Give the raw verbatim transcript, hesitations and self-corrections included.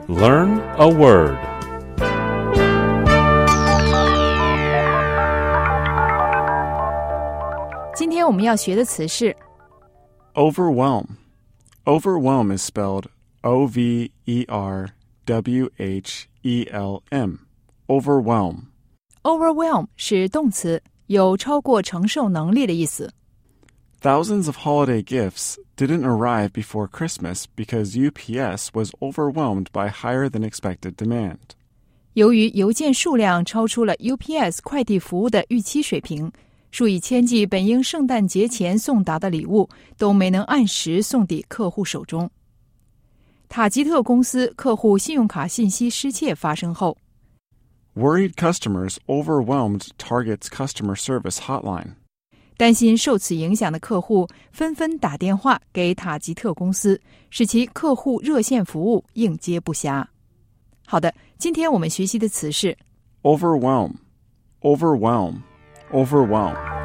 Learn a word. Today 今天我们要学的词是 Overwhelm. Overwhelm is spelled O V E R W H E L M. Overwhelm. overwhelm 是动词，有超过承受能力的意思。 Thousands of holiday gifts didn't arrive before Christmas because U P S was overwhelmed by higher than expected demand. 由于邮件数量超出了 U P S 快递服务的预期水平，数以千计本应圣诞节前送达的礼物都没能按时送抵客户手中。塔吉特公司客户信用卡信息失窃发生后， Worried customers overwhelmed Target's customer service hotline. 担心受此影响的客户纷纷打电话给塔吉特公司，使其客户热线服务应接不暇。好的，今天我们学习的词是 Overwhelm. Overwhelm. Overwhelm.